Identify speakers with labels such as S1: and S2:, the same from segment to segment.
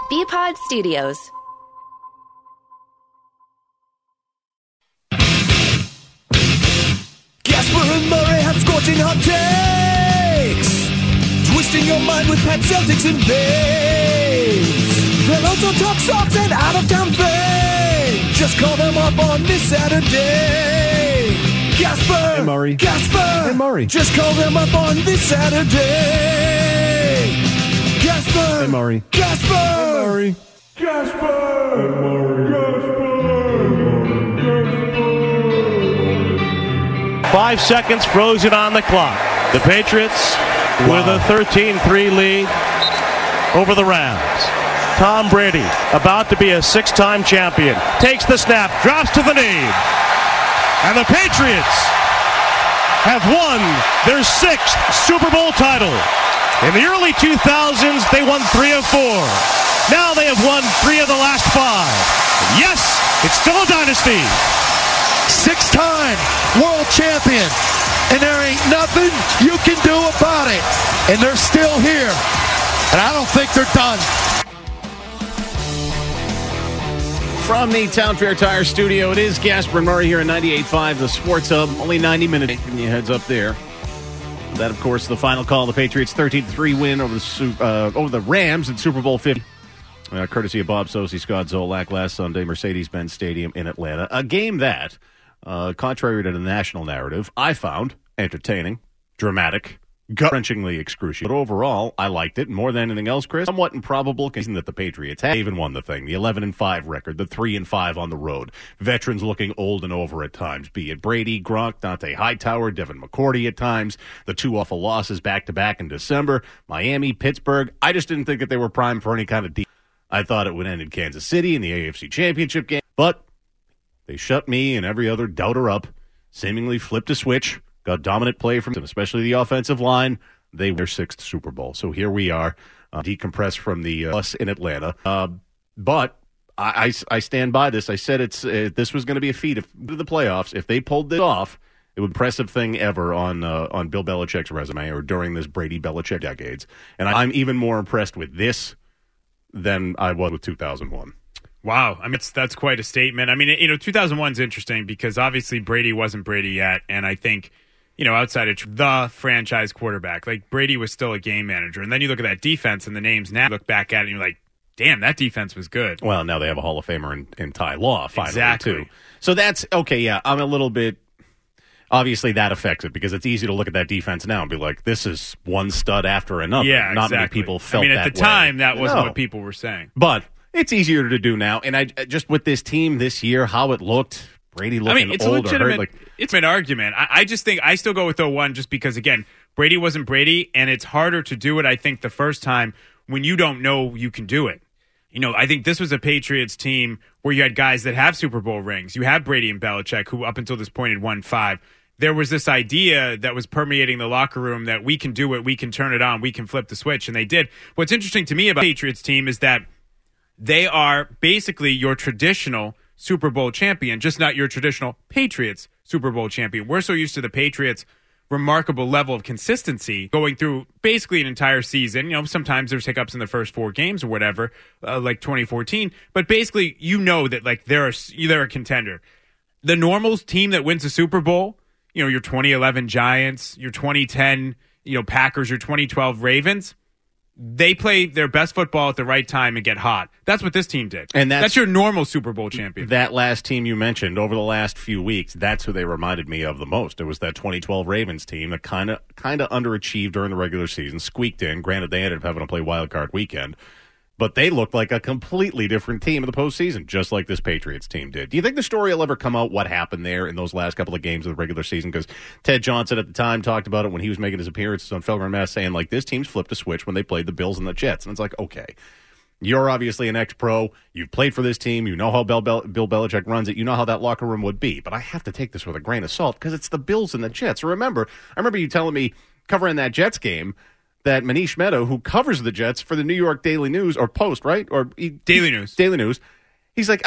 S1: BPod Studios.
S2: Gasper and Murray have scorching hot takes, twisting your mind with Pat Celtics and Babes. They'll also talk socks and out-of-town fame. Just call them up on this Saturday. Gasper
S3: and Murray.
S2: Gasper
S3: and Murray.
S2: Just call them up on this Saturday. Gasper
S3: and Murray.
S2: Gasper
S3: and Murray.
S2: Gasper and Murray. Gasper.
S4: 5 seconds frozen on the clock. The Patriots with a 13-3 lead over the Rams. Tom Brady, about to be a six-time champion, takes the snap, drops to the knee. And the Patriots have won their sixth Super Bowl title. In the early 2000s, they won 3 of 4. Now they have won 3 of the last 5. Yes, it's still a dynasty.
S5: Six-time world champion, and there ain't nothing you can do about it. And they're still here, and I don't think they're done.
S6: From the Town Fair Tire Studio, it is Gasper and Murray here at 98.5, the Sports Hub. Only 90 minutes, giving you a heads up there. That, of course, the final call. The Patriots' 13-3 win over the Rams in Super Bowl 50. Courtesy of Bob Socci, Scott Zolak last Sunday, Mercedes-Benz Stadium in Atlanta. A game that, contrary to the national narrative, I found entertaining, dramatic, gut-wrenchingly excruciating. But overall, I liked it more than anything else, Chris. Somewhat improbable that the Patriots had even won the thing. The 11-5 record, the 3-5 on the road. Veterans looking old and over at times, be it Brady, Gronk, Dante Hightower, Devin McCourty at times. The 2 awful losses back-to-back in December. Miami, Pittsburgh. I just didn't think that they were primed for any kind of deal. I thought it would end in Kansas City in the AFC Championship game, but they shut me and every other doubter up, seemingly flipped a switch, got dominant play from them, especially the offensive line. They were their 6th Super Bowl. So here we are, decompressed from the us in Atlanta. But I stand by this. I said this was going to be a feat of the playoffs. If they pulled this off, it would be the impressive thing ever on Bill Belichick's resume or during this Brady-Belichick decades. And I'm even more impressed with this than I was with 2001.
S7: Wow. I mean, that's quite a statement. I mean, 2001 is interesting because obviously Brady wasn't Brady yet. And I think, outside of the franchise quarterback, like Brady was still a game manager. And then you look at that defense and the names now, look back at it and you're like, damn, that defense was good.
S6: Well, now they have a Hall of Famer in Ty Law finally,
S7: exactly.
S6: too. So that's, okay, yeah, I'm a little bit, obviously that affects it because it's easy to look at that defense now and be like, this is one stud after another.
S7: Yeah,
S6: Not
S7: exactly.
S6: many people felt that way.
S7: At the time, that wasn't what people were saying.
S6: But it's easier to do now. And I just with this team this year, how it looked, Brady looking
S7: it's
S6: old
S7: a legitimate,
S6: or hurt.
S7: it's an argument. I just think I still go with 01 just because, again, Brady wasn't Brady, and it's harder to do it, I think, the first time when you don't know you can do it. I think this was a Patriots team where you had guys that have Super Bowl rings. You had Brady and Belichick, who up until this point had won 5. There was this idea that was permeating the locker room that we can do it, we can turn it on, we can flip the switch, and they did. What's interesting to me about the Patriots team is that they are basically your traditional Super Bowl champion, just not your traditional Patriots Super Bowl champion. We're so used to the Patriots' remarkable level of consistency going through basically an entire season. Sometimes there's hiccups in the first 4 games or whatever, like 2014, but basically that they're a contender. The normal team that wins a Super Bowl, your 2011 Giants, your 2010, Packers, your 2012 Ravens, they play their best football at the right time and get hot. That's what this team did.
S6: And that's
S7: your normal Super Bowl champion.
S6: That last team you mentioned over the last few weeks, that's who they reminded me of the most. It was that 2012 Ravens team that kind of underachieved during the regular season, squeaked in. Granted, they ended up having to play wild card weekend. But they looked like a completely different team in the postseason, just like this Patriots team did. Do you think the story will ever come out what happened there in those last couple of games of the regular season? Because Ted Johnson at the time talked about it when he was making his appearances on Felger and Mass, saying, this team's flipped a switch when they played the Bills and the Jets. And it's like, okay, you're obviously an ex-pro. You've played for this team. You know how Bill Belichick runs it. You know how that locker room would be. But I have to take this with a grain of salt because it's the Bills and the Jets. I remember you telling me covering that Jets game that Manish Mehta, who covers the Jets for the New York Daily News or Post, right? Or
S7: Daily News.
S6: Daily News. He's like,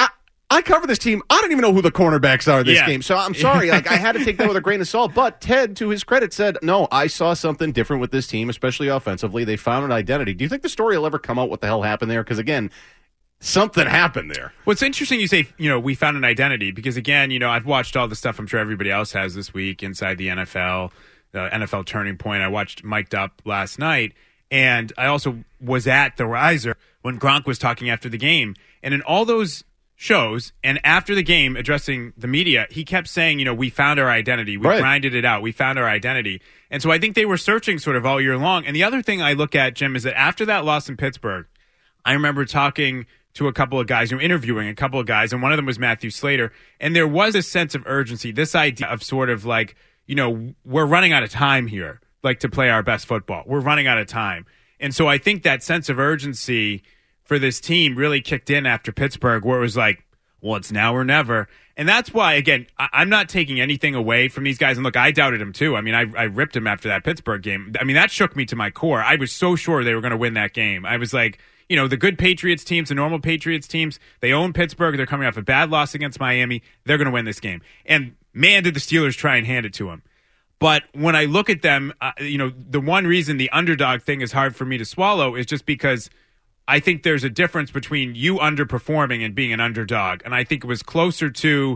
S1: I cover this team. I don't even know who the cornerbacks are this
S7: Yeah.
S1: game. So I'm sorry. Like, I had to take that with a grain of salt. But Ted, to his credit, said, no, I saw something different with this team, especially offensively. They found an identity. Do you think the story will ever come out what the hell happened there? Because, again, something happened there.
S7: Well, it's interesting you say, we found an identity because, again, I've watched all the stuff I'm sure everybody else has this week inside the NFL, the NFL Turning Point. I watched Mic'd Up last night, and I also was at the Riser when Gronk was talking after the game. And in all those shows and after the game addressing the media, he kept saying, we found our identity. We grinded it out. We found our identity. And so I think they were searching sort of all year long. And the other thing I look at, Jim, is that after that loss in Pittsburgh, I remember talking to a couple of guys, interviewing a couple of guys, and one of them was Matthew Slater. And there was a sense of urgency, this idea of sort of like, we're running out of time here, like to play our best football. We're running out of time. And so I think that sense of urgency for this team really kicked in after Pittsburgh, where it was like, well, it's now or never. And that's why, again, I'm not taking anything away from these guys. And look, I doubted him too. I mean, I ripped him after that Pittsburgh game. I mean, that shook me to my core. I was so sure they were going to win that game. I was like, the good Patriots teams, the normal Patriots teams, they own Pittsburgh. They're coming off a bad loss against Miami. They're going to win this game. And man, did the Steelers try and hand it to them. But when I look at them, the one reason the underdog thing is hard for me to swallow is just because I think there's a difference between you underperforming and being an underdog. And I think it was closer to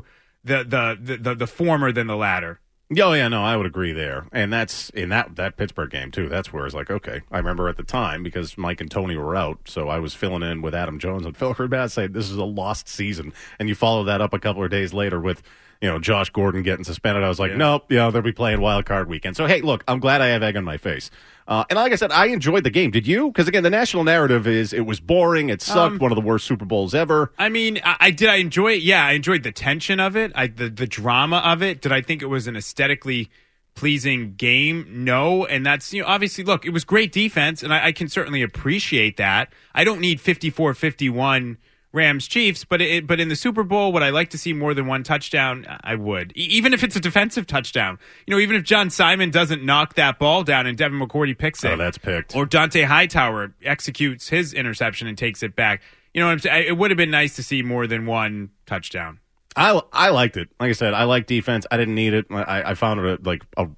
S7: the former than the latter.
S1: Oh, yeah, no, I would agree there. And that's in that Pittsburgh game, too. That's where it's like, okay, I remember at the time because Mike and Tony were out, so I was filling in with Adam Jones and Phil Herbaz saying this is a lost season. And you follow that up a couple of days later with, Josh Gordon getting suspended. I was like, nope, they'll be playing wild card weekend. So, hey, look, I'm glad I have egg on my face. And like I said, I enjoyed the game. Did you? Because, again, the national narrative is it was boring, it sucked, one of the worst Super Bowls ever.
S7: I mean, I enjoy it? Yeah, I enjoyed the tension of it, the drama of it. Did I think it was an aesthetically pleasing game? No. And that's, obviously, look, it was great defense, and I can certainly appreciate that. I don't need 54-51 Rams Chiefs, but in the Super Bowl, would I like to see more than one touchdown? I would, even if it's a defensive touchdown. Even if John Simon doesn't knock that ball down and Devin McCourty picks it,
S1: that's picked,
S7: or Dante Hightower executes his interception and takes it back. What I'm saying? It would have been nice to see more than one touchdown.
S1: I liked it. Like I said, I like defense. I didn't need it. I found it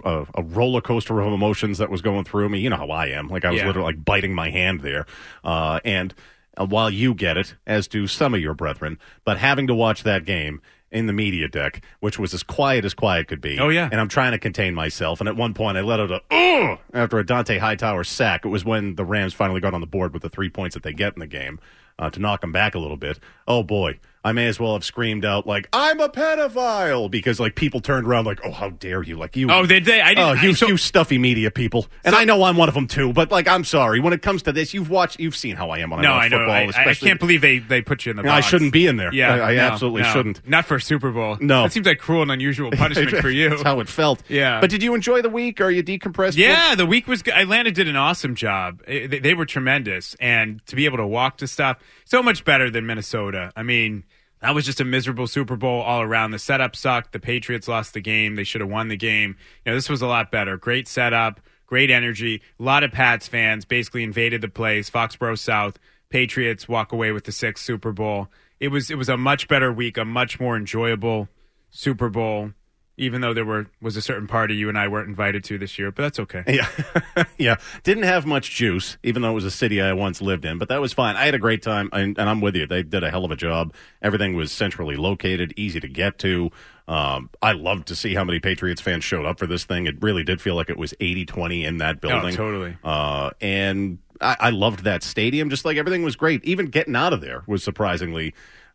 S1: a roller coaster of emotions that was going through me. You know how I am. Like I was literally like biting my hand there, and. While you get it, as do some of your brethren, but having to watch that game in the media deck, which was as quiet could be.
S7: Oh, yeah.
S1: And I'm trying to contain myself. And at one point, I let out a, after a Dante Hightower sack. It was when the Rams finally got on the board with the 3 points that they get in the game to knock them back a little bit. Oh, boy. I may as well have screamed out, like, I'm a pedophile, because, like, people turned around like, oh, how dare you? Like, you.
S7: Oh, did they? I didn't.
S1: You stuffy media people. And I know I'm one of them, too, but, like, I'm sorry. When it comes to this, you've seen how I am when I watch football.
S7: I can't believe they put you in the box.
S1: I shouldn't be in there.
S7: Yeah,
S1: I absolutely shouldn't.
S7: Not for a Super Bowl.
S1: No.
S7: That seems like cruel and unusual punishment for you.
S1: That's how it felt.
S7: Yeah.
S1: But did you enjoy the week? Are you decompressed?
S7: Yeah, the week was good. Atlanta did an awesome job. They were tremendous. And to be able to walk to stuff, so much better than Minnesota. I mean, that was just a miserable Super Bowl all around. The setup sucked. The Patriots lost the game. They should have won the game. This was a lot better. Great setup, great energy. A lot of Pats fans basically invaded the place. Foxborough South. Patriots walk away with the 6th Super Bowl. It was a much better week, a much more enjoyable Super Bowl, even though there was a certain party you and I weren't invited to this year, but that's okay.
S1: Yeah. Yeah. Didn't have much juice, even though it was a city I once lived in, but that was fine. I had a great time, and I'm with you. They did a hell of a job. Everything was centrally located, easy to get to. I loved to see how many Patriots fans showed up for this thing. It really did feel like it was 80-20 in that building.
S7: Oh, totally.
S1: And I loved that stadium. Just like everything was great. Even getting out of there was surprisingly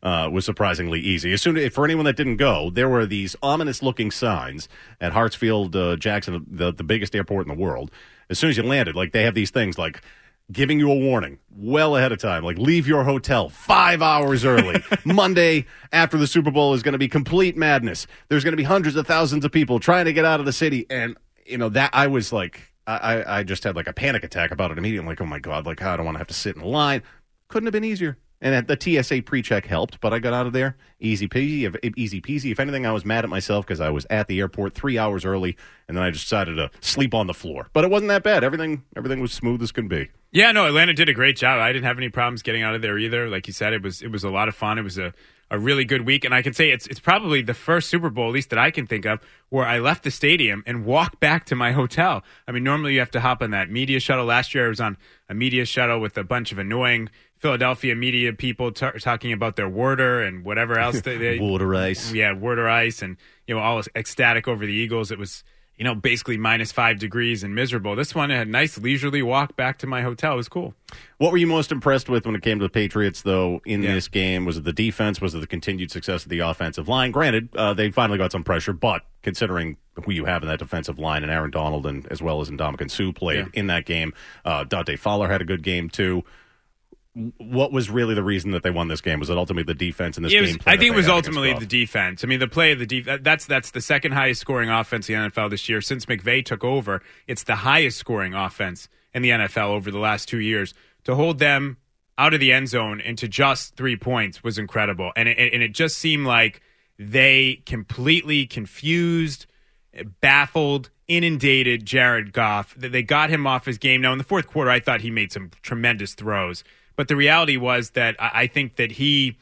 S1: easy. For anyone that didn't go, there were these ominous-looking signs at Hartsfield Jackson, the biggest airport in the world. As soon as you landed, like they have these things like giving you a warning well ahead of time, like leave your hotel 5 hours early. Monday after the Super Bowl is going to be complete madness. There's going to be hundreds of thousands of people trying to get out of the city, and that I was like, I just had like a panic attack about it immediately. I'm like, oh my God, like I don't want to have to sit in line. Couldn't have been easier. And the TSA pre-check helped, but I got out of there easy peasy. If anything, I was mad at myself because I was at the airport 3 hours early, and then I decided to sleep on the floor. But it wasn't that bad. Everything was smooth as can be.
S7: Yeah, no, Atlanta did a great job. I didn't have any problems getting out of there either. Like you said, it was a lot of fun. It was a a really good week. And I can say it's probably the first Super Bowl, at least that I can think of, where I left the stadium and walked back to my hotel. I mean, normally you have to hop on that media shuttle. Last year I was on a media shuttle with a bunch of annoying Philadelphia media people talking about their water and whatever else. they
S1: water ice.
S7: Yeah, water ice, and all ecstatic over the Eagles. It was basically -5 degrees and miserable. This one, I had a nice leisurely walk back to my hotel. It was cool.
S1: What were you most impressed with when it came to the Patriots, though, in this game? Was it the defense? Was it the continued success of the offensive line? Granted, they finally got some pressure, but considering who you have in that defensive line, and Aaron Donald, and as well as Ndamukong Suh played in that game, Dante Fowler had a good game, too. What was really the reason that they won this game? Was it ultimately the defense in this game?
S7: I think it was ultimately the defense. I mean, the play of the defense, that's the second highest scoring offense in the NFL this year. Since McVay took over, it's the highest scoring offense in the NFL over the last 2 years. To hold them out of the end zone into just 3 points was incredible. And it just seemed like they completely confused, baffled, inundated Jared Goff. They got him off his game. Now, in the fourth quarter, I thought he made some tremendous throws. But the reality was that I think that he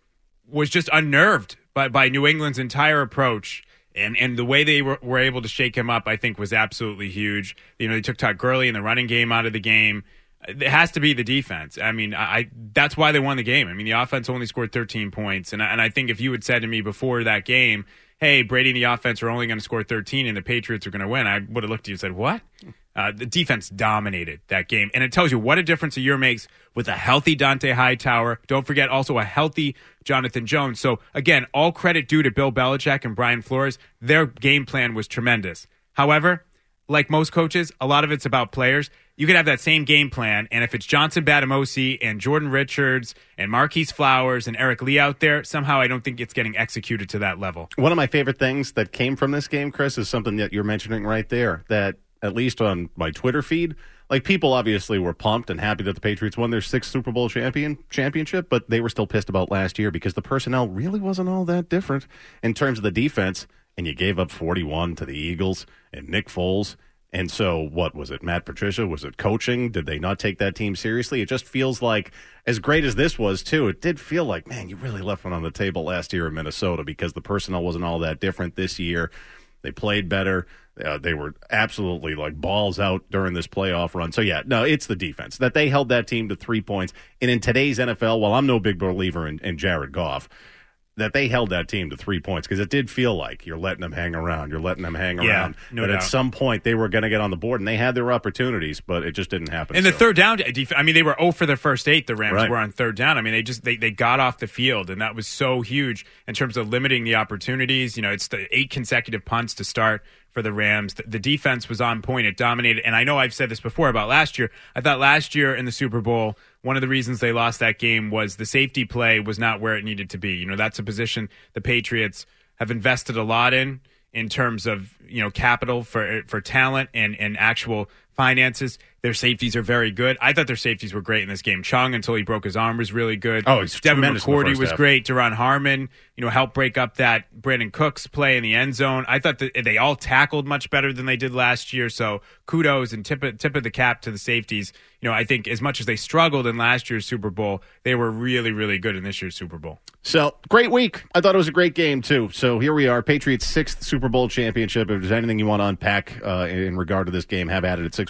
S7: was just unnerved by New England's entire approach. And the way they were able to shake him up, I think, was absolutely huge. They took Todd Gurley in the running game out of the game. It has to be the defense. I mean, that's why they won the game. I mean, the offense only scored 13 points. And I think if you had said to me before that game, hey, Brady and the offense are only going to score 13 and the Patriots are going to win, I would have looked at you and said, what? The defense dominated that game. And it tells you what a difference a year makes with a healthy Dante Hightower. Don't forget also a healthy Jonathan Jones. So, again, all credit due to Bill Belichick and Brian Flores. Their game plan was tremendous. However, like most coaches, a lot of it's about players. You could have that same game plan, and if it's Johnson Batamosi and Jordan Richards and Marquise Flowers and Eric Lee out there, somehow I don't think it's getting executed to that level.
S1: One of my favorite things that came from this game, Chris, is something that you're mentioning right there, that at least on my Twitter feed, like, people obviously were pumped and happy that the Patriots won their 6th Super Bowl championship, but they were still pissed about last year because the personnel really wasn't all that different in terms of the defense, and you gave up 41 to the Eagles and Nick Foles. And so, what was it, Matt Patricia? Was it coaching? Did they not take that team seriously? It just feels like, as great as this was, too, it did feel like, man, you really left one on the table last year in Minnesota because the personnel wasn't all that different this year. They played better. They were absolutely like balls out during this playoff run. So, yeah, no, it's the defense. That they held that team to 3 points. And in today's NFL, while I'm no big believer in Jared Goff, that they held that team to 3 points because it did feel like you're letting them hang around. You're letting them hang around.
S7: No
S1: but
S7: doubt.
S1: At some point, they were going to get on the board, and they had their opportunities, but it just didn't happen.
S7: And the third down, I mean, they were 0 for their first 8, the Rams
S1: Right.
S7: were on third down. I mean, they got off the field, and that was so huge in terms of limiting the opportunities. It's the 8 consecutive punts to start for the Rams. The defense was on point. It dominated. And I know I've said this before about last year. I thought last year in the Super Bowl, one of the reasons they lost that game was the safety play was not where it needed to be. That's a position the Patriots have invested a lot in terms of, capital for talent and actual finances. Their safeties are very good. I thought their safeties were great in this game. Chung, until he broke his arm, was really good.
S1: Oh, he's
S7: Devin
S1: tremendous in the
S7: McCourty
S1: first
S7: was
S1: half.
S7: great. Deron Harmon, helped break up that Brandon Cooks play in the end zone. I thought that they all tackled much better than they did last year. So kudos and tip of the cap to the safeties. I think as much as they struggled in last year's Super Bowl, they were really, really good in this year's Super Bowl.
S1: So, great week. I thought it was a great game, too. So, here we are, Patriots' 6th Super Bowl championship. If there's anything you want to unpack in regard to this game, have at it at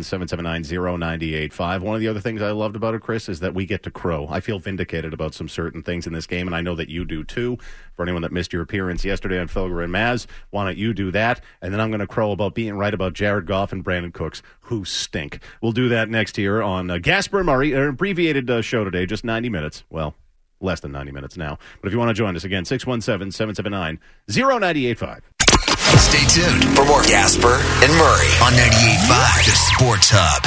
S1: 617-779-0985. One of the other things I loved about it, Chris, is that we get to crow. I feel vindicated about some certain things in this game, and I know that you do, too. For anyone that missed your appearance yesterday on Felger and Maz, why don't you do that? And then I'm going to crow about being right about Jared Goff and Brandon Cooks, who stink. We'll do that next here on Gasper and Murray, an abbreviated show today, just 90 minutes. Well, less than 90 minutes now. But if you want to join us again, 617-779-0985.
S3: Stay tuned for more Gasper and Murray on 98.5 The Sports Hub.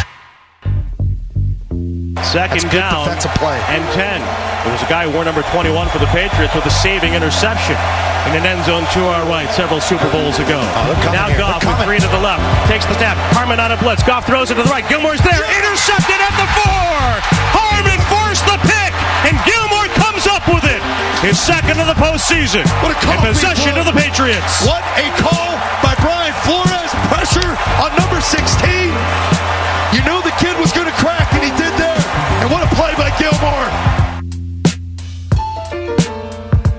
S4: Second
S5: That's good
S4: down
S5: defensive play.
S4: and 10. There was a guy who wore number 21 for the Patriots with a saving interception in an end zone to our right several Super Bowls ago. Now
S5: here.
S4: Goff
S5: They're
S4: with 3 to the left. Takes the snap. Harmon on a blitz. Goff throws it to the right. Gilmore's there. Intercepted at the 4. Harmon forced the pick, and Gilmore comes up with it. His second of the postseason.
S5: What a call,
S4: in possession of the Patriots.
S5: What a call by Brian Flores. Pressure on number 16. You knew the kid was going to crack, and he did there. And what a play by Gilmore.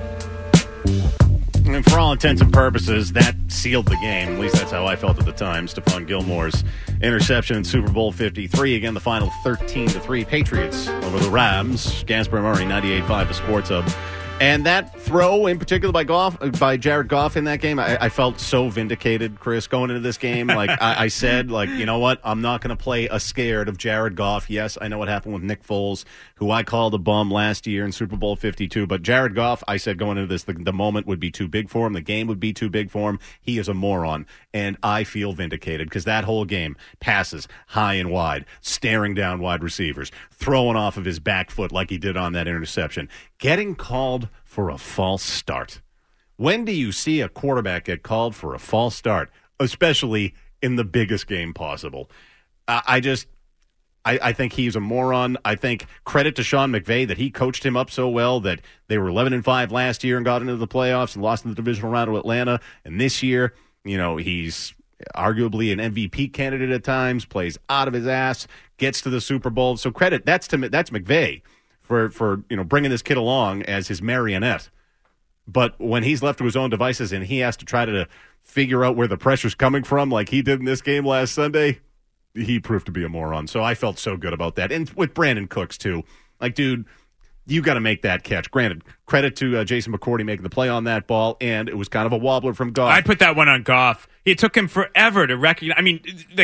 S1: intents and purposes, that sealed the game. At least that's how I felt at the time. Stephon Gilmore's interception in Super Bowl 53. Again, the final 13-3 Patriots over the Rams. Gasper Murray, 98.5, the Sports Hub. And that throw, in particular by Jared Goff in that game, I felt so vindicated, Chris, going into this game. Like I said, you know what? I'm not going to play a scared of Jared Goff. Yes, I know what happened with Nick Foles, who I called a bum last year in Super Bowl 52. But Jared Goff, I said going into this, the moment would be too big for him. The game would be too big for him. He is a moron. And I feel vindicated because that whole game, passes high and wide, staring down wide receivers, throwing off of his back foot like he did on that interception, getting called for a false start. When do you see a quarterback get called for a false start, especially in the biggest game possible? I think he's a moron. I think credit to Sean McVay that he coached him up so well that they were 11-5 last year and got into the playoffs and lost in the divisional round to Atlanta. And this year, he's arguably an MVP candidate at times, plays out of his ass, gets to the Super Bowl. So credit, that's McVay for bringing this kid along as his marionette. But when he's left to his own devices and he has to try to figure out where the pressure's coming from like he did in this game last Sunday, he proved to be a moron. So I felt so good about that. And with Brandon Cooks, too. Like, dude, you got to make that catch. Granted, credit to Jason McCourty making the play on that ball, and it was kind of a wobbler from Goff.
S7: I'd put that one on Goff. It took him forever to recognize. I mean,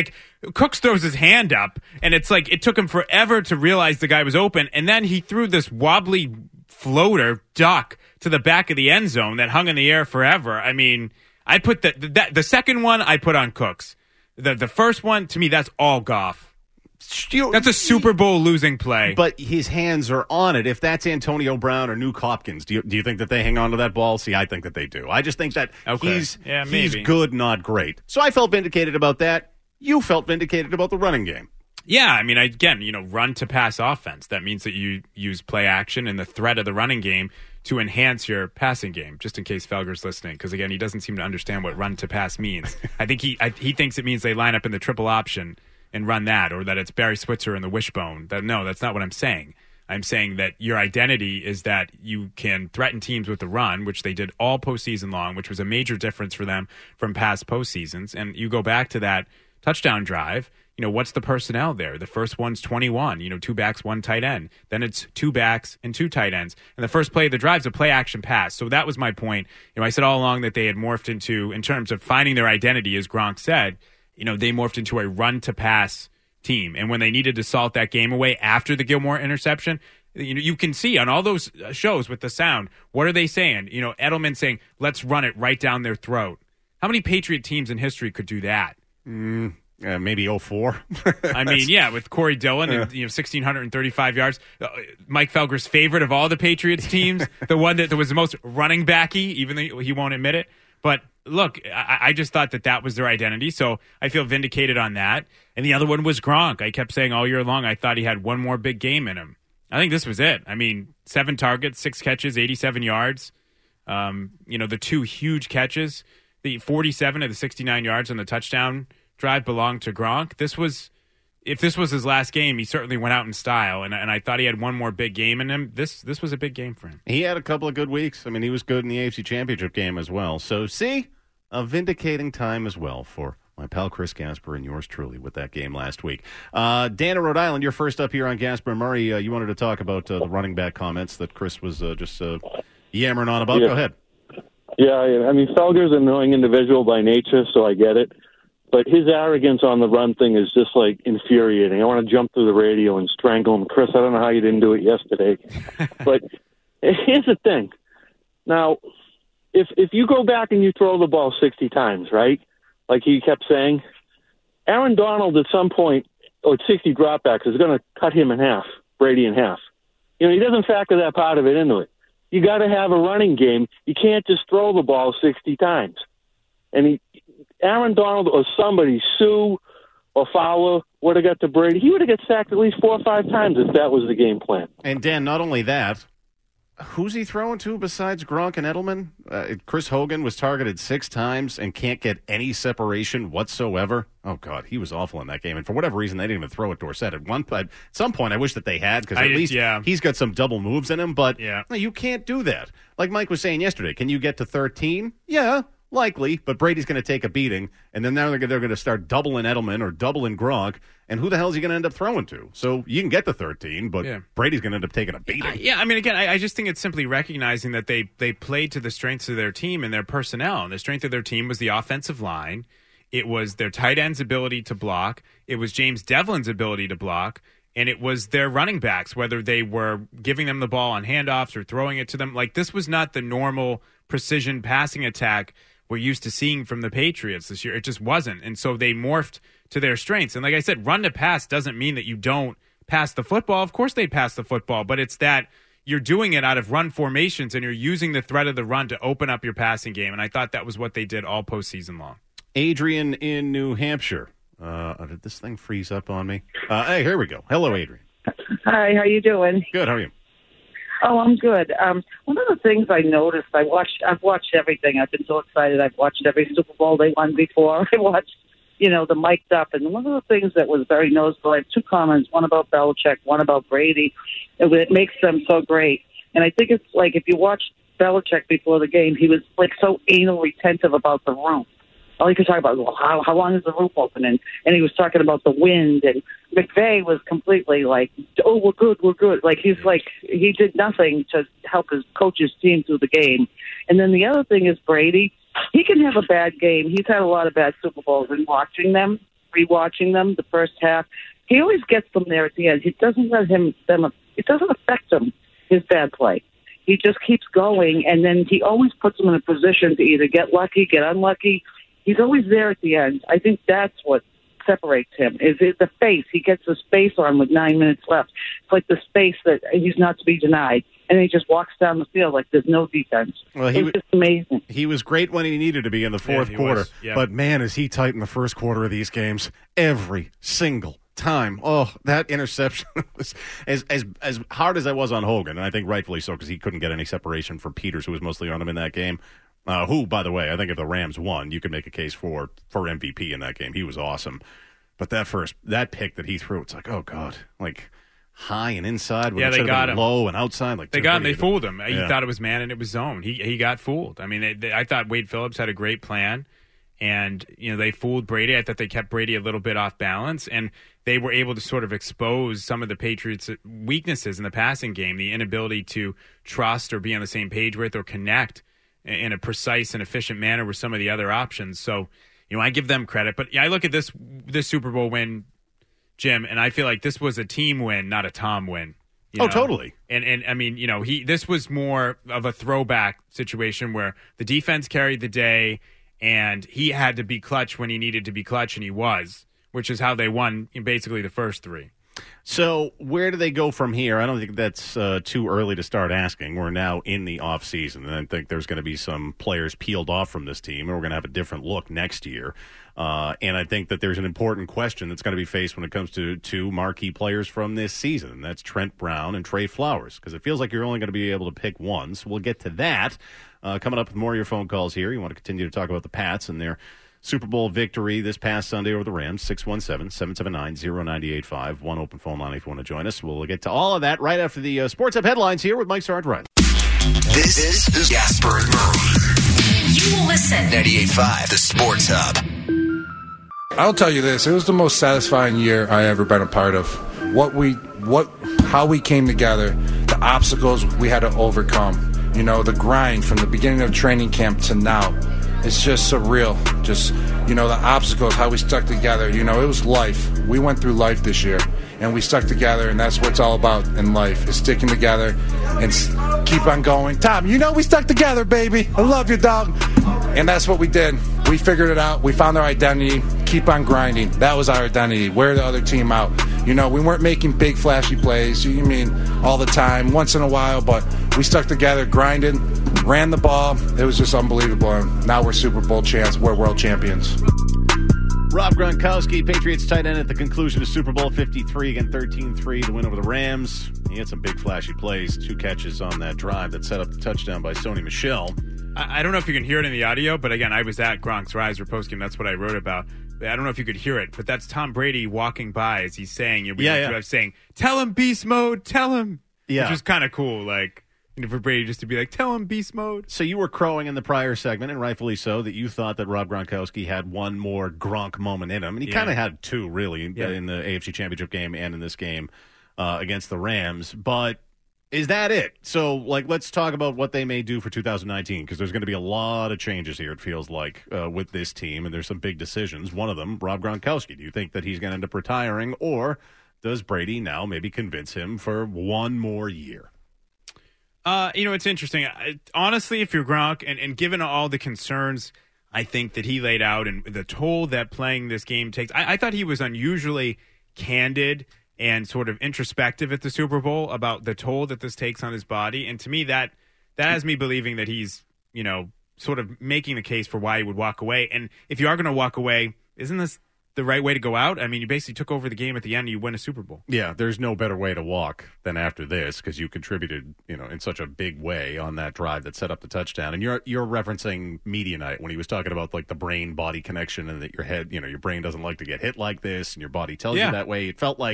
S7: Cooks throws his hand up, and it's like it took him forever to realize the guy was open, and then he threw this wobbly floater duck to the back of the end zone that hung in the air forever. I mean, I put the second one I put on Cooks. The first one, to me, that's all Goff. That's a Super Bowl losing play.
S1: But his hands are on it. If that's Antonio Brown or Nuke Hopkins, do you think that they hang on to that ball? See, I think that they do. I just think that he's good, not great. So I felt vindicated about that. You felt vindicated about the running game.
S7: Yeah, I mean, again, run to pass offense. That means that you use play action and the threat of the running game to enhance your passing game, just in case Felger's listening, because, again, he doesn't seem to understand what run to pass means. I think he thinks it means they line up in the triple option and run that, or that it's Barry Switzer and the wishbone. No, that's not what I'm saying. I'm saying that your identity is that you can threaten teams with the run, which they did all postseason long, which was a major difference for them from past postseasons. And you go back to that touchdown drive, what's the personnel there? The first one's 21, 2 backs, 1 tight end. Then it's 2 backs and 2 tight ends. And the first play of the drive's a play-action pass. So that was my point. I said all along that they had morphed into, in terms of finding their identity, as Gronk said, they morphed into a run-to-pass team. And when they needed to salt that game away after the Gilmore interception, you can see on all those shows with the sound, what are they saying? Edelman saying, let's run it right down their throat. How many Patriot teams in history could do that?
S1: Maybe 04.
S7: I mean, yeah, with Corey Dillon and 1,635 yards. Mike Felger's favorite of all the Patriots teams, the one that was the most running backy, even though he won't admit it. But look, I just thought that was their identity, so I feel vindicated on that. And the other one was Gronk. I kept saying all year long I thought he had one more big game in him. I think this was it. I mean, 7 targets, 6 catches, 87 yards. The 2 huge catches, the 47 of the 69 yards on the touchdown drive belonged to Gronk. If this was his last game, he certainly went out in style, and I thought he had one more big game in him. This was a big game for him.
S1: He had a couple of good weeks. I mean, he was good in the AFC Championship game as well. So, see, a vindicating time as well for my pal Chris Gasper and yours truly with that game last week. Dan in Rhode Island, you're first up here on Gasper and Murray. You wanted to talk about the running back comments that Chris was just yammering on about.
S8: Yeah.
S1: Go ahead.
S8: Yeah, I mean, Felger's an annoying individual by nature, so I get it. But his arrogance on the run thing is just, infuriating. I want to jump through the radio and strangle him. Chris, I don't know how you didn't do it yesterday. But here's the thing. Now, if you go back and you throw the ball 60 times, right, like he kept saying, Aaron Donald at some point, or 60 dropbacks, is going to cut him in half, Brady in half. He doesn't factor that part of it into it. You got to have a running game. You can't just throw the ball 60 times. And Aaron Donald or somebody, Sue or Fowler, would have got to Brady. He would have got sacked at least 4 or 5 times if that was the game plan.
S1: And Dan, not only that, Who's he throwing to besides Gronk and Edelman? Chris Hogan was targeted 6 times and can't get any separation whatsoever. Oh, God, he was awful in that game. And for whatever reason, they didn't even throw it Dorsett. At some point, I wish that they had, because at least he's got some double moves in him. But no, you can't do that. Like Mike was saying yesterday, can you get to 13? Yeah. Likely, but Brady's going to take a beating, and then now they're going to start doubling Edelman or doubling Gronk, and who the hell is he going to end up throwing to? So you can get to 13, but Brady's going to end up taking a beating.
S7: I mean, again, I just think it's simply recognizing that they played to the strengths of their team and their personnel, and the strength of their team was the offensive line. It was their tight end's ability to block. It was James Devlin's ability to block. And it was their running backs, whether they were giving them the ball on handoffs or throwing it to them. Like, this was not the normal precision passing attack we're used to seeing from the Patriots this year. It just wasn't. And so they morphed to their strengths. And like I said, run to pass doesn't mean that you don't pass the football. Of course they pass the football, but it's that you're doing it out of run formations and you're using the threat of the run to open up your passing game. And I thought that was what they did all postseason long.
S1: Adrian in New Hampshire. Did this thing freeze up on me? Hey, here we go. Hello, Adrian.
S9: Hi, how you doing?
S1: Good, how are you?
S9: Oh, I'm good. One of the things I noticed, I've watched everything. I've been so excited. I've watched every Super Bowl they won before. I watched, the mic'd up. And one of the things that was very noticeable, I have 2 comments, one about Belichick, one about Brady. It makes them so great. And I think it's like if you watch Belichick before the game, he was like so anal retentive about the room. All he could talk about, well, how long is the roof open? And he was talking about the wind. And McVay was completely like, oh, we're good. Like, he did nothing to help his coach's team through the game. And then the other thing is Brady. He can have a bad game. He's had a lot of bad Super Bowls. And rewatching them, the first half, he always gets them there at the end. It doesn't it doesn't affect him, his bad play. He just keeps going, and then he always puts them in a position to either get lucky, get unlucky. He's always there at the end. I think that's what separates him, is the space. He gets the space on with 9 minutes left. It's like the space that he's not to be denied. And he just walks down the field like there's no defense. Well, it's just amazing.
S1: He was great when he needed to be in the fourth quarter. But, man, is he tight in the first quarter of these games. Every single time. Oh, that interception was as hard as I was on Hogan, and I think rightfully so because he couldn't get any separation from Peters, who was mostly on him in that game. Who, by the way, I think if the Rams won, you could make a case for MVP in that game. He was awesome. But that pick that he threw, it's like, oh, God. Like, high and inside.
S7: Yeah, they got him.
S1: Low and outside. Like,
S7: they got him. They fooled him. He thought it was man and it was zone. He got fooled. I mean, I thought Wade Phillips had a great plan. And, they fooled Brady. I thought they kept Brady a little bit off balance. And they were able to sort of expose some of the Patriots' weaknesses in the passing game, the inability to trust or be on the same page with or connect in a precise and efficient manner with some of the other options. So, I give them credit. But I look at this Super Bowl win, Jim, and I feel like this was a team win, not a Tom win.
S1: Oh, totally.
S7: And I mean, this was more of a throwback situation where the defense carried the day and he had to be clutch when he needed to be clutch, and he was, which is how they won basically the first 3.
S1: So where do they go from here? I don't think that's too early to start asking. We're now in the off season, and I think there's going to be some players peeled off from this team, and we're going to have a different look next year. And I think that there's an important question that's going to be faced when it comes to 2 marquee players from this season, and that's Trent Brown and Trey Flowers, because it feels like you're only going to be able to pick one. So we'll get to that coming up with more of your phone calls here. You want to continue to talk about the Pats and their Super Bowl victory this past Sunday over the Rams, 617-779-0985. One open phone line if you want to join us. We'll get to all of that right after the Sports Hub headlines here with Mike Sargent.
S3: This is Gasper and Murray. You will listen. 98.5, the Sports Hub.
S10: I'll tell you this. It was the most satisfying year I ever been a part of. How we came together, the obstacles we had to overcome. The grind from the beginning of training camp to now. It's just surreal. Just, the obstacles, how we stuck together. It was life. We went through life this year, and we stuck together, and that's what it's all about in life, is sticking together and keep on going. Tom, we stuck together, baby. I love you, dog. And that's what we did. We figured it out. We found our identity. Keep on grinding. That was our identity. Wear the other team out. We weren't making big, flashy plays, all the time, once in a while, but we stuck together, grinded, ran the ball. It was just unbelievable. And now we're Super Bowl champs. We're world champions.
S1: Rob Gronkowski, Patriots tight end at the conclusion of Super Bowl 53, again 13-3 to win over the Rams. He had some big flashy plays, 2 catches on that drive that set up the touchdown by Sony Michel.
S7: I don't know if you can hear it in the audio, but again, I was at Gronk's Rise or postgame. That's what I wrote about. I don't know if you could hear it, but that's Tom Brady walking by as he's saying, saying, "Tell him beast mode, tell him."
S1: Yeah.
S7: Which was kind of cool, like, for Brady just to be like, "Tell him beast mode."
S1: So you were crowing in the prior segment, and rightfully so, that you thought that Rob Gronkowski had one more Gronk moment in him, and he kind of had 2, really, in the AFC Championship game and in this game against the Rams. But is that it? So, let's talk about what they may do for 2019, because there's going to be a lot of changes here, it feels like, with this team, and there's some big decisions. One of them, Rob Gronkowski. Do you think that he's going to end up retiring, or does Brady now maybe convince him for one more year?
S7: It's interesting. Honestly, if you're Gronk, and given all the concerns I think that he laid out and the toll that playing this game takes, I thought he was unusually candid and sort of introspective at the Super Bowl about the toll that this takes on his body. And to me, that has me believing that he's, sort of making the case for why he would walk away. And if you are going to walk away, isn't this the right way to go out? I mean, you basically took over the game at the end and you win a Super Bowl.
S1: Yeah, there's no better way to walk than after this, because you contributed, in such a big way on that drive that set up the touchdown. And you're referencing media night when he was talking about the brain body connection, and that your head, your brain doesn't like to get hit like this, and your body tells you that way. It felt like,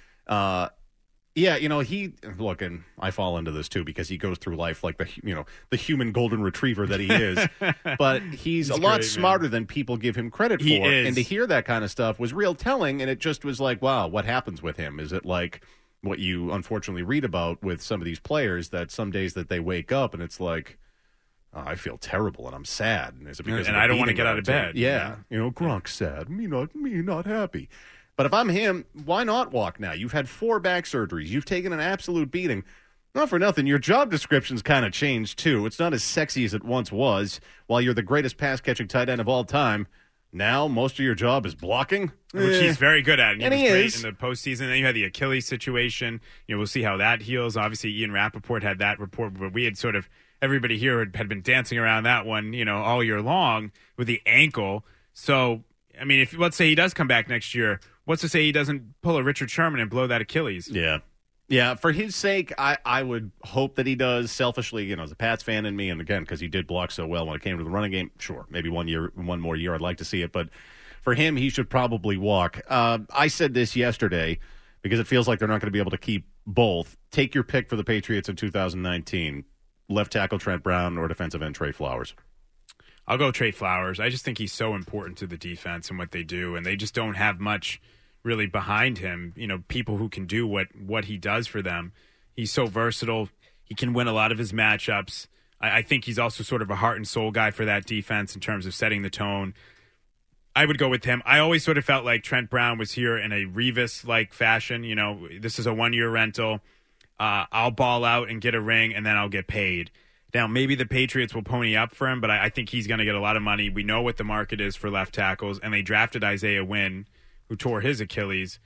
S1: he look, and I fall into this too, because he goes through life like the human golden retriever that he is. But he's a lot smarter than people give him credit for. And to hear that kind of stuff was real telling, and it just was like, wow, what happens with him? Is it like what you unfortunately read about with some of these players, that some days that they wake up and it's like, oh, I feel terrible and I'm sad, and is it because
S7: I don't want to get out of bed?
S1: Yeah, Gronk's sad, me not happy. But if I'm him, why not walk now? You've had 4 back surgeries. You've taken an absolute beating. Not for nothing, your job description's kind of changed, too. It's not as sexy as it once was. While you're the greatest pass-catching tight end of all time, now most of your job is blocking.
S7: Which he's very good at.
S1: And he
S7: was
S1: is.
S7: Great in the postseason. Then you had the Achilles situation. We'll see how that heals. Obviously, Ian Rappaport had that report, but we had sort of, everybody here had been dancing around that one, all year long with the ankle. So, I mean, if let's say he does come back next year, what's to say he doesn't pull a Richard Sherman and blow that Achilles?
S1: Yeah. Yeah, for his sake, I would hope that he does. Selfishly, as a Pats fan in me, and again, because he did block so well when it came to the running game, sure, maybe one more year, I'd like to see it. But for him, he should probably walk. I said this yesterday because it feels like they're not going to be able to keep both. Take your pick for the Patriots in 2019, left tackle Trent Brown or defensive end Trey Flowers.
S7: I'll go Trey Flowers. I just think he's so important to the defense and what they do, and they just don't have much really behind him, people who can do what he does for them. He's so versatile. He can win a lot of his matchups. I think he's also sort of a heart and soul guy for that defense in terms of setting the tone. I would go with him. I always sort of felt like Trent Brown was here in a Revis-like fashion. This is a one-year rental. I'll ball out and get a ring, and then I'll get paid. Now, maybe the Patriots will pony up for him, but I think he's going to get a lot of money. We know what the market is for left tackles, and they drafted Isaiah Wynn, who tore his Achilles.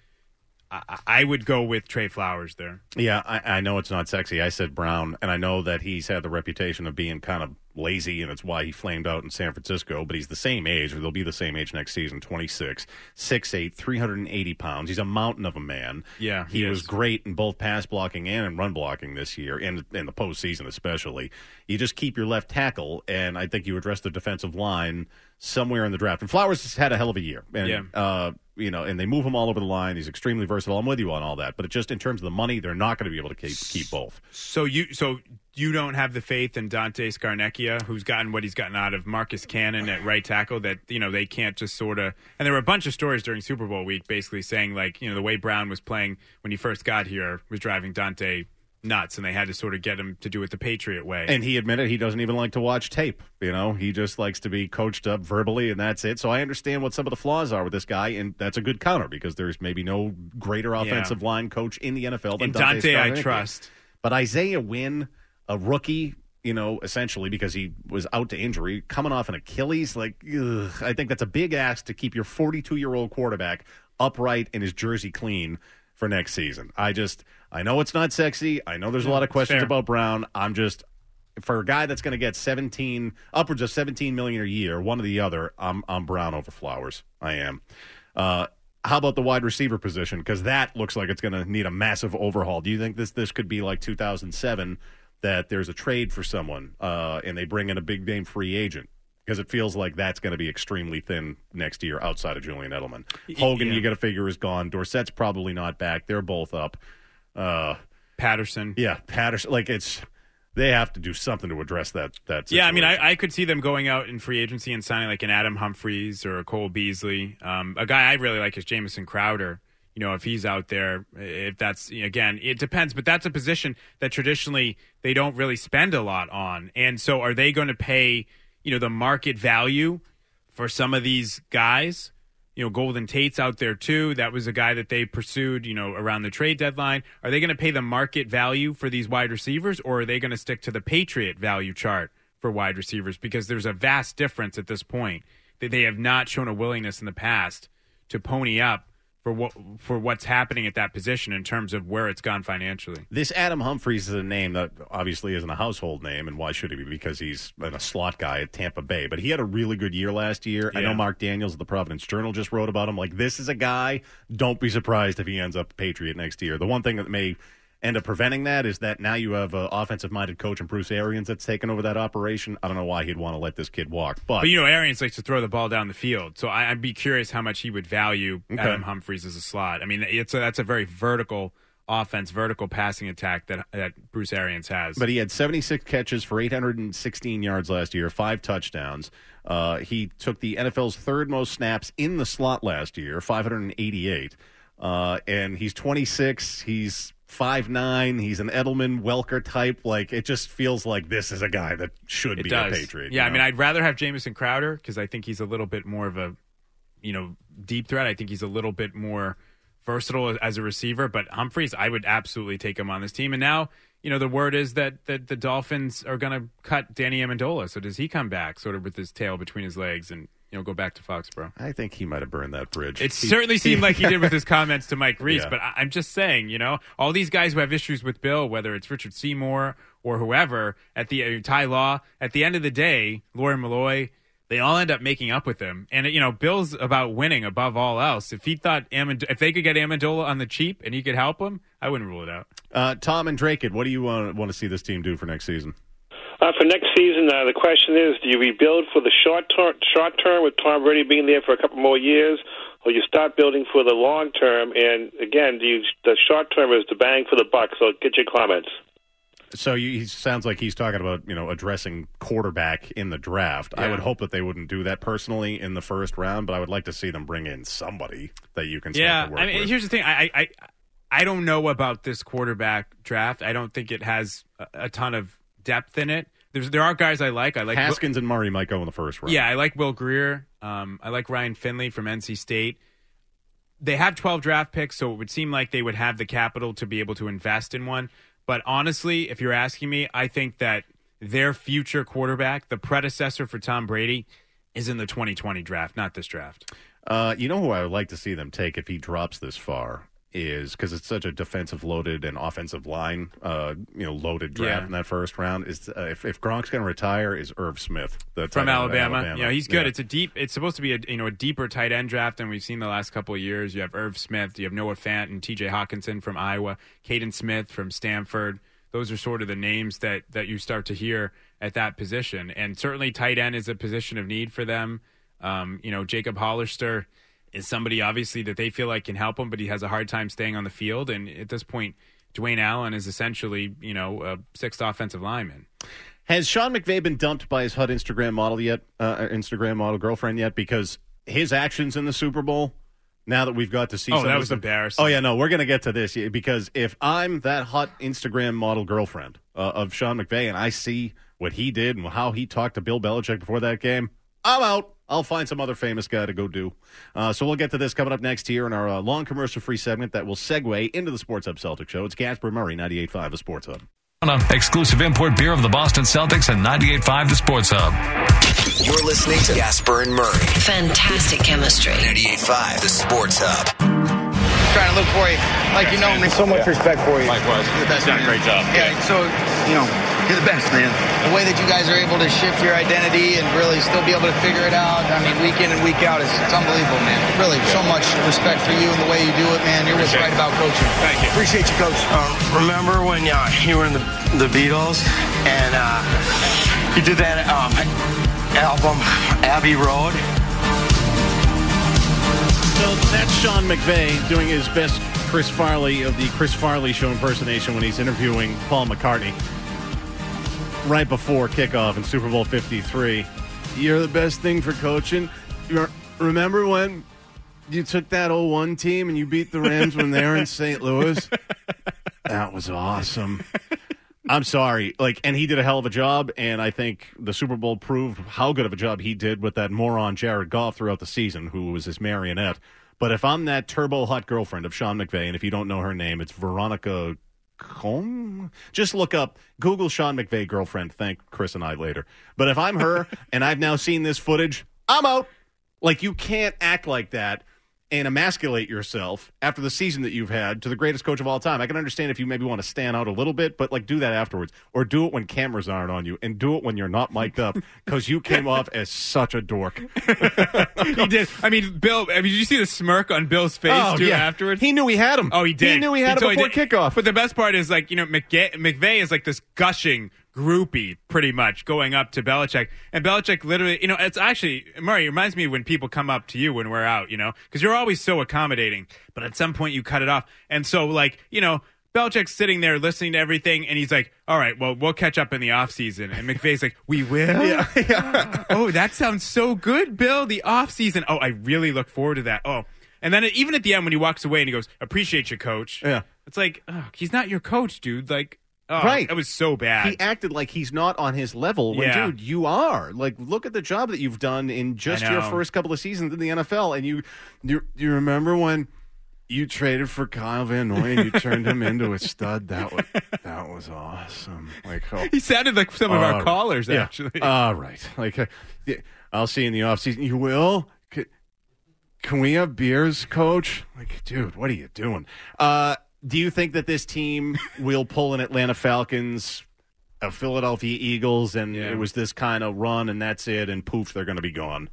S7: I would go with Trey Flowers there.
S1: Yeah, I know it's not sexy. I said Brown, and I know that he's had the reputation of being kind of lazy, and it's why he flamed out in San Francisco, but he's the same age, or they'll be the same age next season, 26, 6'8", 380 pounds. He's a mountain of a man.
S7: Yeah,
S1: he was great in both pass blocking and in run blocking this year, and in the postseason especially. You just keep your left tackle, and I think you address the defensive line somewhere in the draft. And Flowers has had a hell of a year. And, and they move him all over the line. He's extremely versatile. I'm with you on all that. But just in terms of the money, they're not going to be able to keep both.
S7: So you don't have the faith in Dante Scarnecchia, who's gotten what he's gotten out of Marcus Cannon at right tackle, that, they can't just sort of – and there were a bunch of stories during Super Bowl week basically saying, the way Brown was playing when he first got here was driving Dante nuts, and they had to sort of get him to do it the Patriot way.
S1: And he admitted he doesn't even like to watch tape. He just likes to be coached up verbally, and that's it. So I understand what some of the flaws are with this guy, and that's a good counter because there's maybe no greater offensive line coach in the NFL than
S7: Dante I trust.
S1: But Isaiah Wynn, a rookie, essentially because he was out to injury, coming off an Achilles, I think that's a big ask to keep your 42-year-old quarterback upright and his jersey clean for next season. I know it's not sexy. I know there's a lot of questions about Brown. I'm just, for a guy that's going to get upwards of $17 million a year, one or the other, I'm Brown over Flowers. I am. How about the wide receiver position? Because that looks like it's going to need a massive overhaul. Do you think this could be like 2007, that there's a trade for someone and they bring in a big-name free agent? Because it feels like that's going to be extremely thin next year outside of Julian Edelman. Hogan, you got to figure, is gone. Dorsett's probably not back. They're both up.
S7: Patterson.
S1: Yeah, Patterson. Like, they have to do something to address that situation.
S7: Yeah, I mean, I could see them going out in free agency and signing like an Adam Humphries or a Cole Beasley. A guy I really like is Jamison Crowder. You know, if he's out there, if that's, again, it depends. But that's a position that traditionally they don't really spend a lot on. And so are they going to pay, the market value for some of these guys? Golden Tate's out there too. That was a guy that they pursued, around the trade deadline. Are they going to pay the market value for these wide receivers, or are they going to stick to the Patriot value chart for wide receivers? Because there's a vast difference at this point. That they have not shown a willingness in the past to pony up for what's happening at that position in terms of where it's gone financially.
S1: This Adam Humphries is a name that obviously isn't a household name, and why should he be? Because he's a slot guy at Tampa Bay. But he had a really good year last year. Yeah. I know Mark Daniels of the Providence Journal just wrote about him. Like, this is a guy, don't be surprised if he ends up a Patriot next year. The one thing that may end up preventing that is that now you have an offensive-minded coach in Bruce Arians that's taken over that operation. I don't know why he'd want to let this kid walk. But
S7: Arians likes to throw the ball down the field, so I'd be curious how much he would value Adam Humphries as a slot. I mean, that's a very vertical offense, vertical passing attack that Bruce Arians has.
S1: But he had 76 catches for 816 yards last year, 5 touchdowns. He took the NFL's third most snaps in the slot last year, 588. And he's 26. He's 5'9", he's an Edelman, Welker type. Like, it just feels like this is a guy that should be a Patriot.
S7: Yeah, I mean, I'd rather have Jamison Crowder because I think he's a little bit more of a, deep threat. I think he's a little bit more versatile as a receiver. But Humphries, I would absolutely take him on this team. And now, the word is that the Dolphins are going to cut Danny Amendola. So does he come back sort of with his tail between his legs and go back to Foxborough?
S1: I think he might have burned that bridge.
S7: It certainly seemed like he did with his comments to Mike Reese, but I'm just saying, all these guys who have issues with Bill, whether it's Richard Seymour or whoever, Ty Law, at the end of the day, Lawyer Malloy, they all end up making up with him. And, Bill's about winning above all else. If he thought if they could get Amendola on the cheap and he could help him, I wouldn't rule it out.
S1: Tom and Drake, what do you want to see this team do for next season?
S11: For next season, the question is, do you rebuild for the short term with Tom Brady being there for a couple more years, or you start building for the long term? And, again, the short term is the bang for the buck, so get your comments.
S1: So he sounds like he's talking about, addressing quarterback in the draft. Yeah. I would hope that they wouldn't do that personally in the first round, but I would like to see them bring in somebody that you can start to work with.
S7: Here's the thing. I don't know about this quarterback draft. I don't think it has a ton of depth in it. There are guys I like.
S1: Haskins and Murray might go in the first round.
S7: Yeah, I like Will Grier. I like Ryan Finley from NC State. They have 12 draft picks, so it would seem like they would have the capital to be able to invest in one. But honestly, if you're asking me, I think that their future quarterback, the predecessor for Tom Brady, is in the 2020 draft, not this draft.
S1: Who I would like to see them take if he drops this far is, because it's such a defensive loaded and offensive line loaded draft in that first round, is if Gronk's going to retire, is Irv Smith
S7: from Alabama. Yeah, he's good. Yeah. It's supposed to be a deeper tight end draft than we've seen the last couple of years. You have Irv Smith, you have Noah Fant and TJ Hawkinson from Iowa, Caden Smith from Stanford. Those are sort of the names that you start to hear at that position. And certainly tight end is a position of need for them. Jacob Hollister is somebody, obviously, that they feel like can help him, but he has a hard time staying on the field. And at this point, Dwayne Allen is essentially, a sixth offensive lineman.
S1: Has Sean McVay been dumped by his HUD Instagram model girlfriend yet? Because his actions in the Super Bowl, now that we've got to see...
S7: Oh, that was embarrassing.
S1: Oh, yeah, no, we're going to get to this. Because if I'm that HUD Instagram model girlfriend of Sean McVay and I see what he did and how he talked to Bill Belichick before that game, I'm out. I'll find some other famous guy to go do. So we'll get to this coming up next here in our long commercial-free segment that will segue into the Sports Hub Celtics show. It's Gasper Murray, 98.5, the Sports Hub.
S12: Exclusive import beer of the Boston Celtics and 98.5, the Sports Hub.
S3: You're listening to Gasper and Murray.
S13: Fantastic chemistry.
S3: 98.5, the Sports Hub.
S13: trying to look for you like you know me.
S14: So much respect for you.
S13: Likewise.
S14: You're the best. You've done a great job.
S13: Yeah, so, you're the best, man. The way that you guys are able to shift your identity and really still be able to figure it out, I mean, week in and week out, it's unbelievable, man. Really, so much respect for you and the way you do it, man. You're what's right about coaching.
S14: Thank you.
S13: Appreciate you, Coach.
S14: Remember when you were in the Beatles and you did that album, Abbey Road?
S1: So that's Sean McVay doing his best Chris Farley of the Chris Farley Show impersonation when he's interviewing Paul McCartney right before kickoff in Super Bowl 53. You're the best thing for coaching. Remember when you took that 0-1 team and you beat the Rams when they were in St. Louis? That was awesome. I'm sorry. And he did a hell of a job, and I think the Super Bowl proved how good of a job he did with that moron Jared Goff throughout the season, who was his marionette. But if I'm that turbo hot girlfriend of Sean McVay, and if you don't know her name, it's Veronica Cohn. Just Google Sean McVay girlfriend. Thank Chris and I later. But if I'm her and I've now seen this footage, I'm out. You can't act like that and emasculate yourself after the season that you've had to the greatest coach of all time. I can understand if you maybe want to stand out a little bit, but do that afterwards. Or do it when cameras aren't on you, and do it when you're not mic'd up, because you came off as such a dork.
S7: He did. I mean, Bill, did you see the smirk on Bill's face afterwards?
S1: He knew he had him.
S7: Oh, he did.
S1: He knew he had him before kickoff.
S7: But the best part is, McVay is this gushing groupie, pretty much, going up to Belichick. And Belichick literally, it's actually, Murray, it reminds me when people come up to you when we're out, because you're always so accommodating. But at some point you cut it off. And so, Belichick's sitting there listening to everything, and he's like, all right, well, we'll catch up in the offseason. And McVay's like, we will? Yeah. Oh, that sounds so good, Bill, the offseason. Oh, I really look forward to that. Oh. And then even at the end when he walks away and he goes, appreciate you, coach.
S1: Yeah.
S7: It's he's not your coach, dude.
S1: Right.
S7: It was so bad.
S1: He acted like he's not on his level when, dude, you are. Look at the job that you've done in just your first couple of seasons in the NFL. And you remember when you traded for Kyle Van Noy and you turned him into a stud? That was awesome.
S7: He sounded like some of our callers, actually.
S1: All right. I'll see you in the offseason. You will? Can we have beers, coach? Dude, what are you doing? Do you think that this team will pull an Atlanta Falcons, a Philadelphia Eagles, and it was this kind of run and that's it, and poof, they're going to be gone?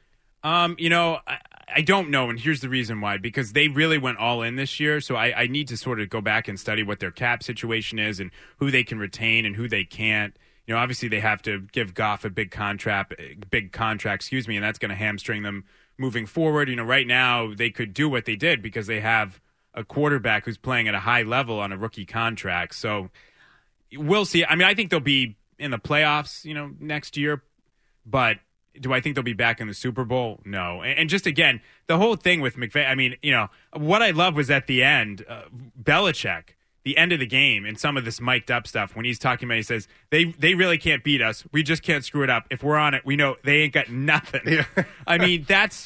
S7: I don't know, and here's the reason why. Because they really went all in this year, so I need to sort of go back and study what their cap situation is and who they can retain and who they can't. Obviously they have to give Goff a big contract, and that's going to hamstring them moving forward. Right now they could do what they did because they have a quarterback who's playing at a high level on a rookie contract. So we'll see. I mean, I think they'll be in the playoffs, next year. But do I think they'll be back in the Super Bowl? No. And just, again, the whole thing with McVay, I mean, what I love was at the end, Belichick, the end of the game, and some of this mic'd up stuff, when he's talking about, he says, they really can't beat us. We just can't screw it up. If we're on it, we know they ain't got nothing. Yeah. I mean,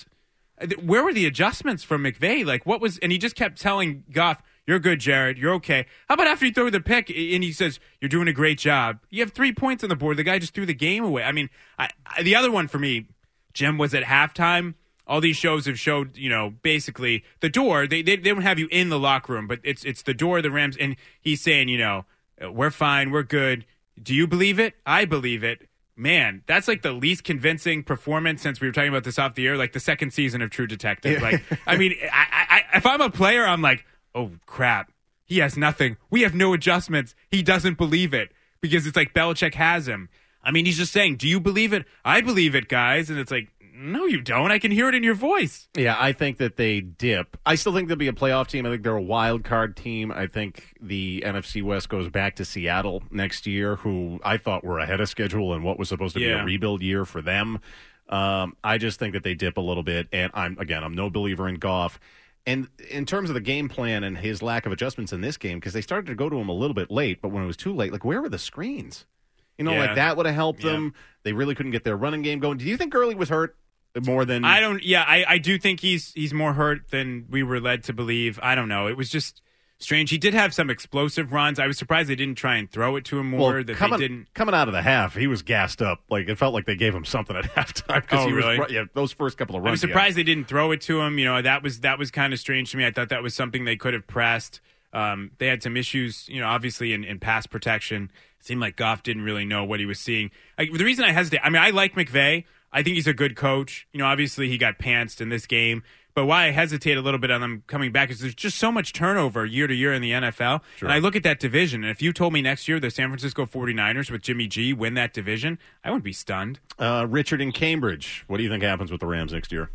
S7: where were the adjustments from McVay? And he just kept telling Goff, you're good, Jared. You're okay. How about after you throw the pick and he says, you're doing a great job. You have 3 points on the board. The guy just threw the game away. I mean, the other one for me, Jim, was at halftime. All these shows have showed, basically the door. They don't have you in the locker room, but it's the door of the Rams. And he's saying, we're fine. We're good. Do you believe it? I believe it. Man, that's the least convincing performance since we were talking about this off the air, the second season of True Detective. I mean, if I'm a player, I'm like, oh, crap. He has nothing. We have no adjustments. He doesn't believe it because it's Belichick has him. I mean, he's just saying, do you believe it? I believe it, guys. And it's no, you don't. I can hear it in your voice.
S1: Yeah, I think that they dip. I still think they'll be a playoff team. I think they're a wild card team. I think the NFC West goes back to Seattle next year, who I thought were ahead of schedule in what was supposed to be a rebuild year for them. I just think that they dip a little bit. And I'm no believer in Goff. And in terms of the game plan and his lack of adjustments in this game, because they started to go to him a little bit late, but when it was too late, where were the screens? That would have helped them. They really couldn't get their running game going. Do you think Gurley was hurt more than...
S7: I do think he's more hurt than we were led to believe. I don't know. It was just strange. He did have some explosive runs. I was surprised they didn't try and throw it to him more.
S1: Well,
S7: they didn't.
S1: Coming out of the half, he was gassed up. Like, it felt like they gave him something at halftime.
S7: Oh, really?
S1: Yeah, those first couple of runs.
S7: I was surprised they didn't throw it to him. You know, that was kind of strange to me. I thought that was something they could have pressed. They had some issues, you know, obviously in pass protection. It seemed like Goff didn't really know what he was seeing. The reason I hesitate, I mean, I like McVay. I think he's a good coach. You know, obviously he got pantsed in this game. But why I hesitate a little bit on them coming back is there's just so much turnover year to year in the NFL. Sure. And I look at that division, and if you told me next year the San Francisco 49ers with Jimmy G win that division, I wouldn't be stunned.
S1: Richard in Cambridge, what do you think happens with the Rams next year?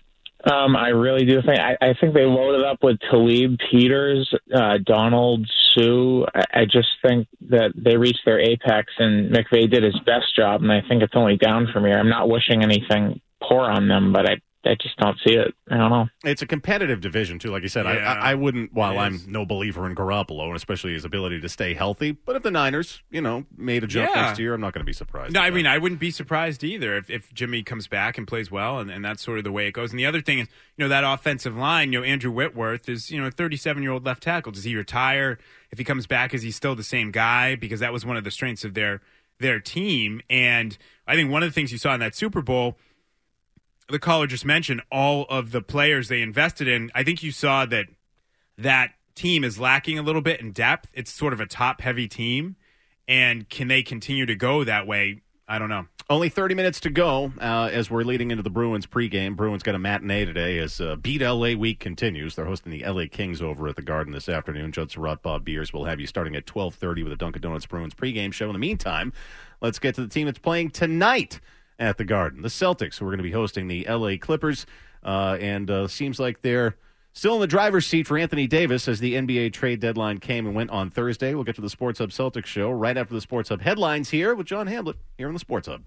S15: I really do think. I think they loaded up with Talib Peters, Donald, Sue. I just think that they reached their apex, and McVay did his best job, and I think it's only down from here. I'm not wishing anything poor on them, but I just don't see it. I don't know.
S1: It's a competitive division, too. Like you said, yeah, I wouldn't, while I'm no believer in Garoppolo, and especially his ability to stay healthy, but if the Niners, you know, made a jump next year, I'm not going to be surprised.
S7: No, I mean, I wouldn't be surprised either if Jimmy comes back and plays well, and that's sort of the way it goes. And the other thing is, you know, that offensive line, you know, Andrew Whitworth is, you know, a 37-year-old left tackle. Does he retire? If he comes back, is he still the same guy? Because that was one of the strengths of their team. And I think one of the things you saw in that Super Bowl, the caller just mentioned all of the players they invested in. I think you saw that team is lacking a little bit in depth. It's sort of a top-heavy team, and can they continue to go that way? I don't know.
S1: Only 30 minutes to go as we're leading into the Bruins pregame. Bruins got a matinee today as Beat LA Week continues. They're hosting the LA Kings over at the Garden this afternoon. Judd Surratt, Bob Beers will have you starting at 12:30 with a Dunkin' Donuts Bruins pregame show. In the meantime, let's get to the team that's playing tonight at the Garden, the Celtics, who are going to be hosting the L.A. Clippers, and seems like they're still in the driver's seat for Anthony Davis as the NBA trade deadline came and went on Thursday. We'll get to the Sports Hub Celtics show right after the Sports Hub headlines here with John Hamblett here on the Sports Hub.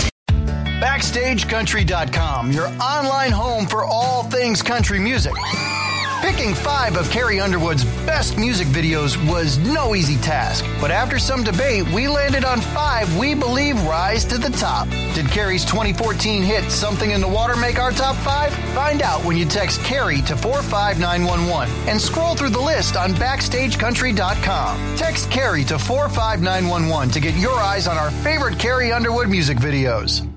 S16: BackstageCountry.com, your online home for all things country music. Picking 5 of Carrie Underwood's best music videos was no easy task. But after some debate, we landed on 5 we believe rise to the top. Did Carrie's 2014 hit Something in the Water make our top 5? Find out when you text Carrie to 45911 and scroll through the list on BackstageCountry.com. Text Carrie to 45911 to get your eyes on our favorite Carrie Underwood music videos.